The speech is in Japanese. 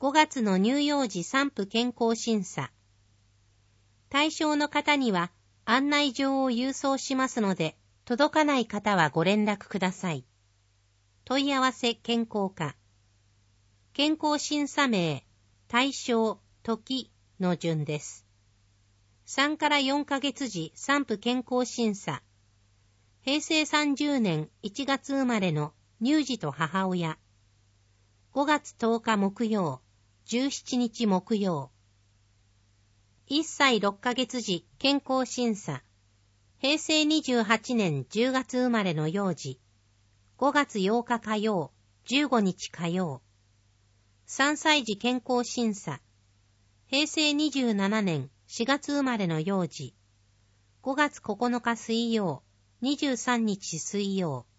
5月の乳幼児産婦健康審査。対象の方には案内状を郵送しますので、届かない方はご連絡ください。問い合わせ健康課。健康審査名、対象、時の順です。3から4ヶ月時産婦健康審査。平成30年1月生まれの乳児と母親。5月10日木曜、17日木曜。1歳6ヶ月時健康審査。平成28年10月生まれの幼児。5月8日火曜、15日火曜。3歳児健康審査。平成27年4月生まれの幼児。5月9日水曜、23日水曜。